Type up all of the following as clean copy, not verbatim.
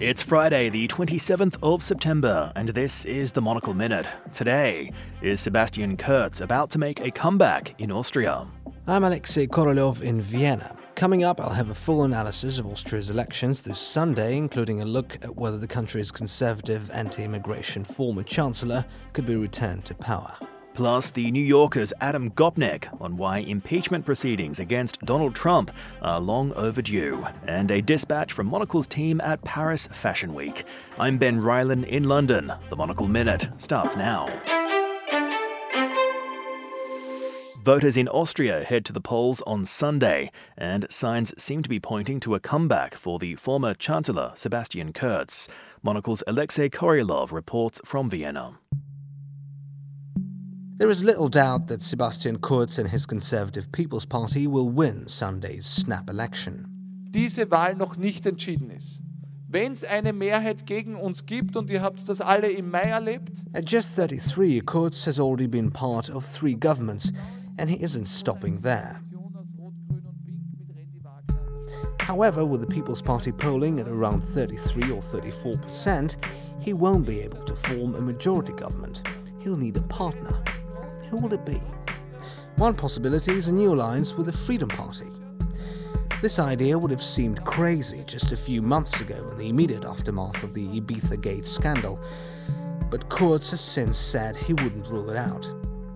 It's Friday, the 27th of September, and this is the Monocle Minute. Today, is Sebastian Kurz about to make a comeback in Austria? I'm Alexei Korolev in Vienna. Coming up, I'll have a full analysis of Austria's elections this Sunday, including a look at whether the country's conservative anti-immigration former chancellor could be returned to power. Plus, the New Yorker's Adam Gopnik on why impeachment proceedings against Donald Trump are long overdue, and a dispatch from Monocle's team at Paris Fashion Week. I'm Ben Ryland in London. The Monocle Minute starts now. Voters in Austria head to the polls on Sunday, and signs seem to be pointing to a comeback for the former Chancellor Sebastian Kurz. Monocle's Alexei Korolev reports from Vienna. There is little doubt that Sebastian Kurz and his Conservative People's Party will win Sunday's snap election. Diese Wahl noch nicht entschieden ist. Wenn es eine Mehrheit gegen uns gibt, und ihr habt das alle im Mai erlebt. At just 33, Kurz has already been part of 3 governments, and he isn't stopping there. However, with the People's Party polling at around 33 or 34%, he won't be able to form a majority government. He'll need a partner. Who will it be? One possibility is a new alliance with the Freedom Party. This idea would have seemed crazy just a few months ago in the immediate aftermath of the Ibiza Gate scandal, but Kurz has since said he wouldn't rule it out.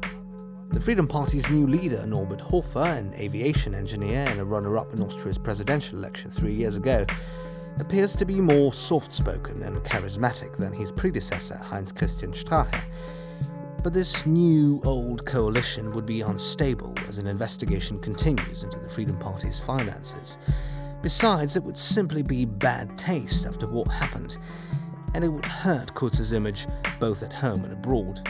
The Freedom Party's new leader, Norbert Hofer, an aviation engineer and a runner-up in Austria's presidential election 3 years ago, appears to be more soft-spoken and charismatic than his predecessor, Heinz-Christian Strache. But this new-old coalition would be unstable as an investigation continues into the Freedom Party's finances. Besides, it would simply be bad taste after what happened, and it would hurt Kurz's image both at home and abroad.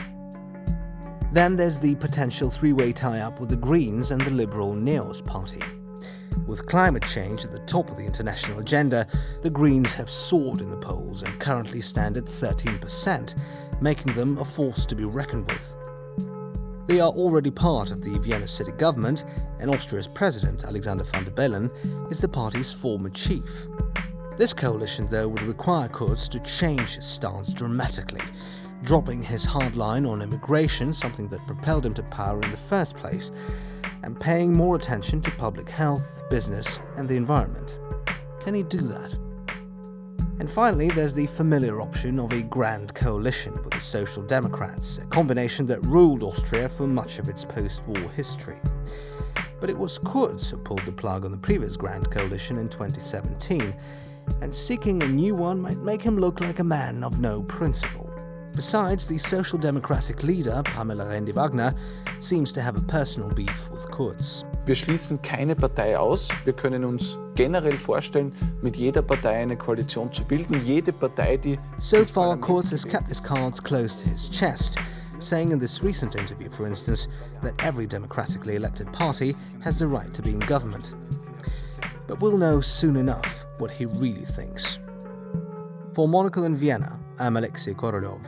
Then there's the potential 3-way tie-up with the Greens and the liberal NEOS party. With climate change at the top of the international agenda, the Greens have soared in the polls and currently stand at 13%, making them a force to be reckoned with. They are already part of the Vienna city government, and Austria's president, Alexander Van der Bellen, is the party's former chief. This coalition, though, would require Kurz to change his stance dramatically, dropping his hard line on immigration, something that propelled him to power in the first place, and paying more attention to public health, business, and the environment. Can he do that? And finally, there's the familiar option of a grand coalition with the Social Democrats, a combination that ruled Austria for much of its post-war history. But it was Kurz who pulled the plug on the previous grand coalition in 2017, and seeking a new one might make him look like a man of no principle. Besides, the Social Democratic leader, Pamela Rendi-Wagner, seems to have a personal beef with Kurz. Wir schließen keine Partei aus. Wir können uns generell vorstellen, mit jeder Partei eine Koalition zu bilden. Jede Partei, die... So far, Kurz has kept his cards close to his chest, saying in this recent interview, for instance, that every democratically elected party has the right to be in government. But we'll know soon enough what he really thinks. For Monocle in Vienna, I'm Alexei Korolev.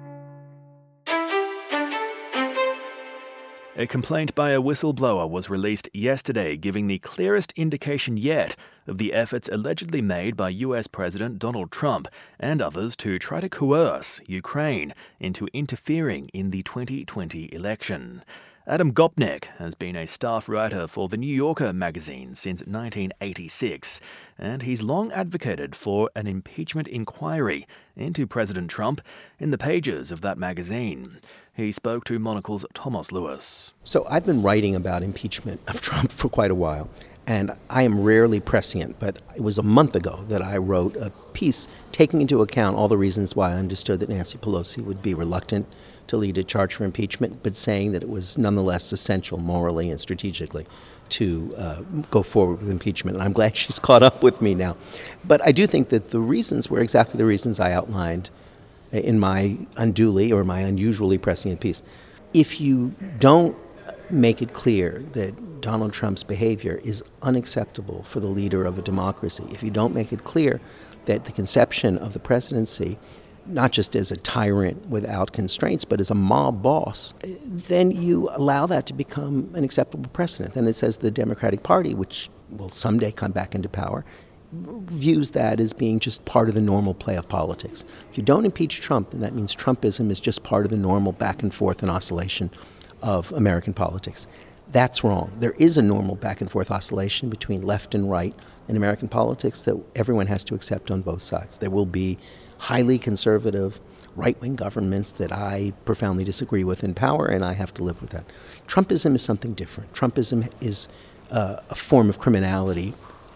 A complaint by a whistleblower was released yesterday, giving the clearest indication yet of the efforts allegedly made by US President Donald Trump and others to try to coerce Ukraine into interfering in the 2020 election. Adam Gopnik has been a staff writer for The New Yorker magazine since 1986, and he's long advocated for an impeachment inquiry into President Trump in the pages of that magazine. He spoke to Monocle's Thomas Lewis. So I've been writing about impeachment of Trump for quite a while, and I am rarely prescient, but it was a month ago that I wrote a piece taking into account all the reasons why I understood that Nancy Pelosi would be reluctant to lead a charge for impeachment, but saying that it was nonetheless essential morally and strategically to go forward with impeachment. And I'm glad she's caught up with me now. But I do think that the reasons were exactly the reasons I outlined in my unusually prescient piece. If you don't make it clear that Donald Trump's behavior is unacceptable for the leader of a democracy, if you don't make it clear that the conception of the presidency, not just as a tyrant without constraints, but as a mob boss, then you allow that to become an acceptable precedent. Then it says the Democratic Party, which will someday come back into power, views that as being just part of the normal play of politics. If you don't impeach Trump, then that means Trumpism is just part of the normal back and forth and oscillation of American politics. That's wrong. There is a normal back and forth oscillation between left and right in American politics that everyone has to accept on both sides. There will be highly conservative right-wing governments that I profoundly disagree with in power, and I have to live with that. Trumpism is something different. Trumpism is a form of criminality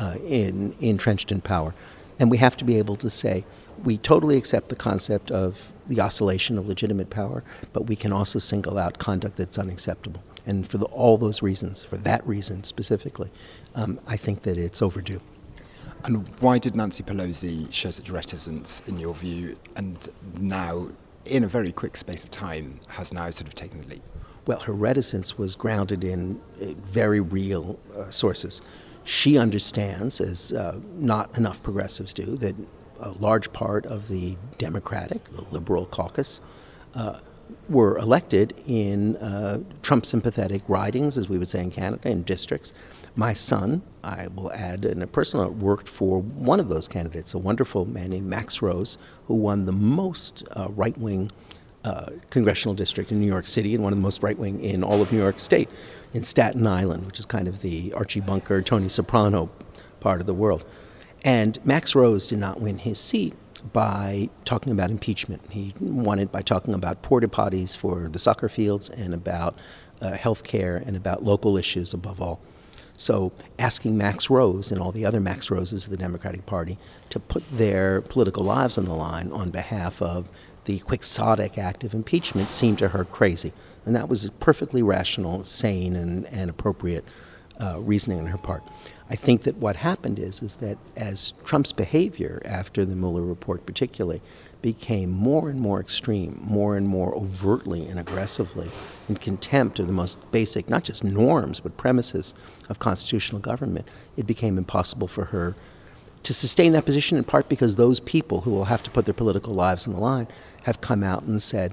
entrenched in power. And we have to be able to say, we totally accept the concept of the oscillation of legitimate power, but we can also single out conduct that's unacceptable. And for all those reasons, for that reason specifically, I think that it's overdue. And why did Nancy Pelosi show such reticence, in your view, and now, in a very quick space of time, has now sort of taken the lead? Well, her reticence was grounded in very real sources. She understands, as not enough progressives do, that a large part of the Democratic, the liberal caucus, were elected in Trump-sympathetic ridings, as we would say in Canada, in districts. My son, I will add in a personal note, worked for one of those candidates, a wonderful man named Max Rose, who won the most right-wing congressional district in New York City and one of the most right-wing in all of New York State, in Staten Island, which is kind of the Archie Bunker, Tony Soprano part of the world. And Max Rose did not win his seat by talking about impeachment. He won it by talking about porta potties for the soccer fields and about health care and about local issues above all. So asking Max Rose and all the other Max Roses of the Democratic Party to put their political lives on the line on behalf of the quixotic act of impeachment seemed to her crazy. And that was perfectly rational, sane, and appropriate reasoning on her part. I think that what happened is that as Trump's behavior after the Mueller report particularly became more and more extreme, more and more overtly and aggressively in contempt of the most basic, not just norms, but premises of constitutional government, it became impossible for her to sustain that position, in part because those people who will have to put their political lives on the line have come out and said,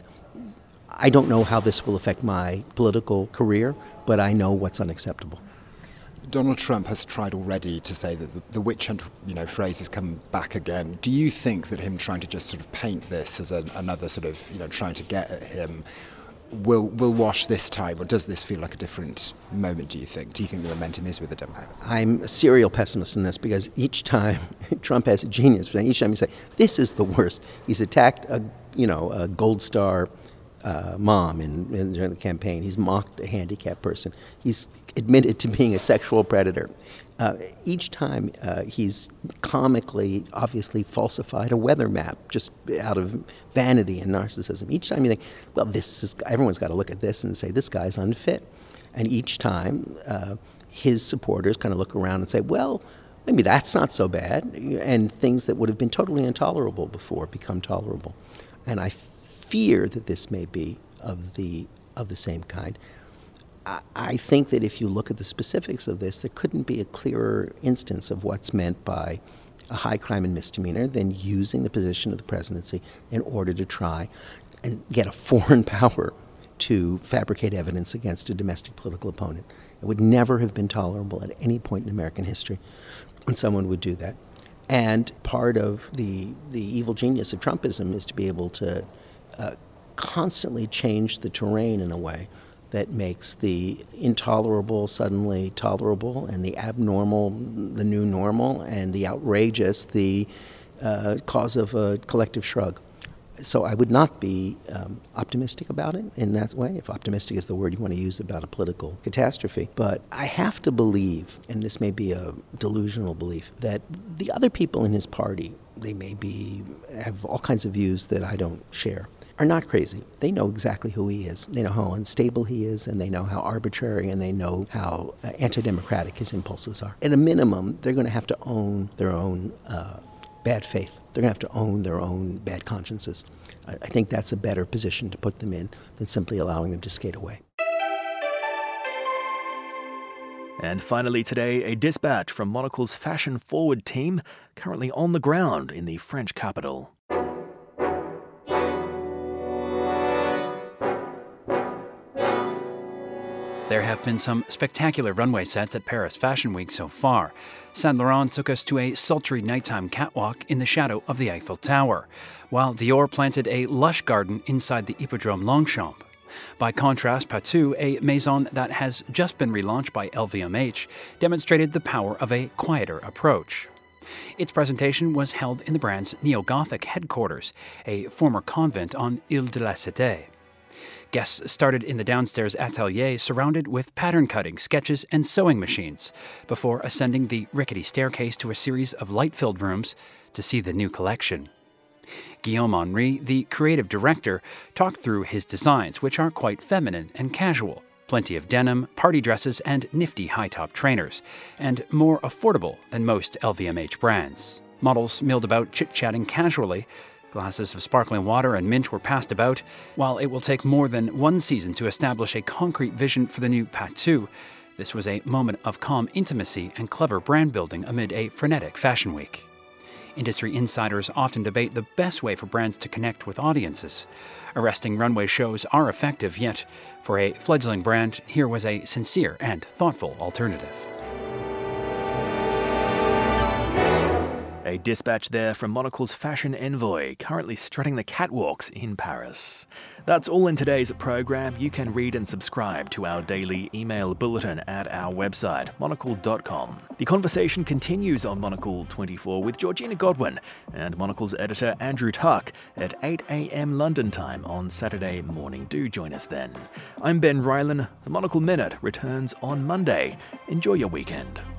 I don't know how this will affect my political career, but I know what's unacceptable. Donald Trump has tried already to say that the witch hunt, phrase has come back again. Do you think that him trying to just sort of paint this as another sort of, trying to get at him will wash this time, or does this feel like a different moment, do you think? Do you think the momentum is with the Democrats? I'm a serial pessimist in this because each time Trump has a genius for that. Each time he says, this is the worst. He's attacked a Gold Star mom during the campaign. He's mocked a handicapped person. He's admitted to being a sexual predator. Each time he's comically, obviously falsified a weather map just out of vanity and narcissism. Each time you think, well, everyone's got to look at this and say, this guy's unfit. And each time his supporters kind of look around and say, well, maybe that's not so bad. And things that would have been totally intolerable before become tolerable. And I fear that this may be of the same kind. I think that if you look at the specifics of this, there couldn't be a clearer instance of what's meant by a high crime and misdemeanor than using the position of the presidency in order to try and get a foreign power to fabricate evidence against a domestic political opponent. It would never have been tolerable at any point in American history when someone would do that. And part of the evil genius of Trumpism is to be able to constantly change the terrain in a way that makes the intolerable suddenly tolerable, and the abnormal the new normal, and the outrageous the cause of a collective shrug. So I would not be optimistic about it in that way, if optimistic is the word you want to use about a political catastrophe. But I have to believe, and this may be a delusional belief, that the other people in his party, they may have all kinds of views that I don't share, are not crazy. They know exactly who he is. They know how unstable he is, and they know how arbitrary, and they know how anti-democratic his impulses are. At a minimum, they're going to have to own their own bad faith. They're going to have to own their own bad consciences. I think that's a better position to put them in than simply allowing them to skate away. And finally today, a dispatch from Monocle's Fashion Forward team, currently on the ground in the French capital. There have been some spectacular runway sets at Paris Fashion Week so far. Saint Laurent took us to a sultry nighttime catwalk in the shadow of the Eiffel Tower, while Dior planted a lush garden inside the Hippodrome Longchamp. By contrast, Patou, a maison that has just been relaunched by LVMH, demonstrated the power of a quieter approach. Its presentation was held in the brand's neo-Gothic headquarters, a former convent on Ile de la Cité. Guests started in the downstairs atelier surrounded with pattern cutting, sketches, and sewing machines, before ascending the rickety staircase to a series of light-filled rooms to see the new collection. Guillaume Henry, the creative director, talked through his designs, which are quite feminine and casual. Plenty of denim, party dresses, and nifty high-top trainers, and more affordable than most LVMH brands. Models milled about chit-chatting casually. Glasses of sparkling water and mint were passed about. While it will take more than one season to establish a concrete vision for the new Patou, this was a moment of calm intimacy and clever brand building amid a frenetic fashion week. Industry insiders often debate the best way for brands to connect with audiences. Arresting runway shows are effective, yet for a fledgling brand, here was a sincere and thoughtful alternative. A dispatch there from Monocle's fashion envoy, currently strutting the catwalks in Paris. That's all in today's program. You can read and subscribe to our daily email bulletin at our website, monocle.com. The conversation continues on Monocle 24 with Georgina Godwin and Monocle's editor Andrew Tuck at 8 a.m. London time on Saturday morning. Do join us then. I'm Ben Rylan. The Monocle Minute returns on Monday. Enjoy your weekend.